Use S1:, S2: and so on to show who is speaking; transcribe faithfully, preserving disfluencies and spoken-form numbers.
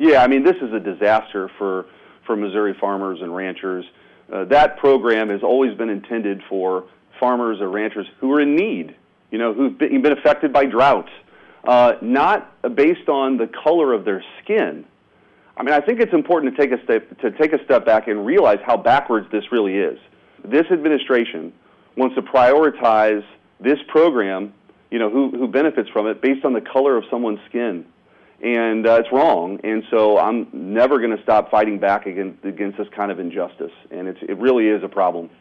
S1: Yeah, I mean, this is a disaster for, for Missouri farmers and ranchers. Uh, that program has always been intended for farmers or ranchers who are in need, you know, who've been, been affected by drought, uh, not based on the color of their skin. I mean, I think it's important to take a step to take a step back and realize how backwards this really is. This administration wants to prioritize this program, you know, who, who benefits from it based on the color of someone's skin. And uh, it's wrong, and so I'm never going to stop fighting back against, against this kind of injustice, and it's, it really is a problem.